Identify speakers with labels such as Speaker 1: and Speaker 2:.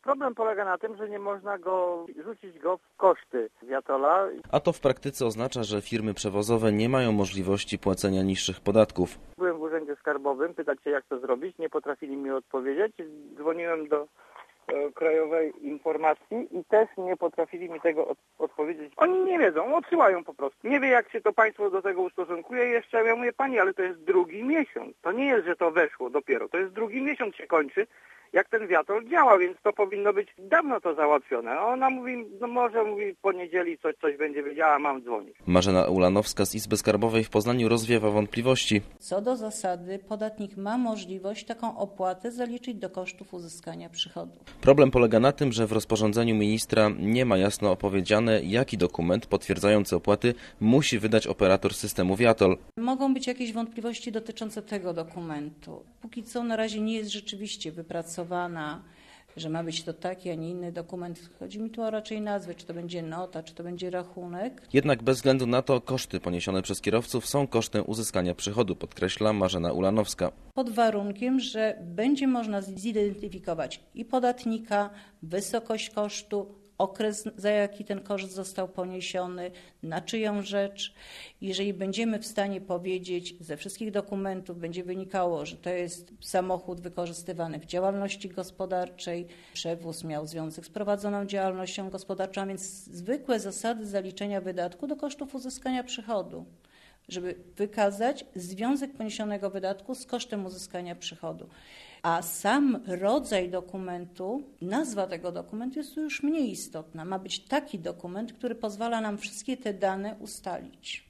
Speaker 1: Problem polega na tym, że nie można rzucić go w koszty Viatola.
Speaker 2: A to w praktyce oznacza, że firmy przewozowe nie mają możliwości płacenia niższych podatków.
Speaker 1: Byłem w urzędzie skarbowym, pytać się jak to zrobić, nie potrafili mi odpowiedzieć. Dzwoniłem do Krajowej Informacji i też nie potrafili mi tego odpowiedzieć. Oni nie wiedzą, odsyłają po prostu. Nie wie jak się to państwo do tego ustosunkuje. Jeszcze ja mówię, pani, ale to jest drugi miesiąc. To nie jest, że to weszło dopiero. To jest drugi miesiąc się kończy, jak ten Viatol działa, więc to powinno być dawno to załatwione. A ona mówi, no może mówi po niedzieli coś będzie wiedziała, mam dzwonić.
Speaker 2: Marzena Ulanowska z Izby Skarbowej w Poznaniu rozwiewa wątpliwości.
Speaker 3: Co do zasady podatnik ma możliwość taką opłatę zaliczyć do kosztów uzyskania przychodu.
Speaker 2: Problem polega na tym, że w rozporządzeniu ministra nie ma jasno opowiedziane, jaki dokument potwierdzający opłaty musi wydać operator systemu Viatol.
Speaker 3: Mogą być jakieś wątpliwości dotyczące tego dokumentu. Póki co na razie nie jest rzeczywiście wypracowana, że ma być to taki, a nie inny dokument. Chodzi mi tu o raczej nazwę, czy to będzie nota, czy to będzie rachunek.
Speaker 2: Jednak bez względu na to koszty poniesione przez kierowców są kosztem uzyskania przychodu, podkreśla Marzena Ulanowska.
Speaker 3: Pod warunkiem, że będzie można zidentyfikować i podatnika, wysokość kosztu, okres, za jaki ten koszt został poniesiony, na czyją rzecz. Jeżeli będziemy w stanie powiedzieć, ze wszystkich dokumentów będzie wynikało, że to jest samochód wykorzystywany w działalności gospodarczej, przewóz miał związek z prowadzoną działalnością gospodarczą, a więc zwykłe zasady zaliczenia wydatku do kosztów uzyskania przychodu, żeby wykazać związek poniesionego wydatku z kosztem uzyskania przychodu. A sam rodzaj dokumentu, nazwa tego dokumentu jest tu już mniej istotna. Ma być taki dokument, który pozwala nam wszystkie te dane ustalić.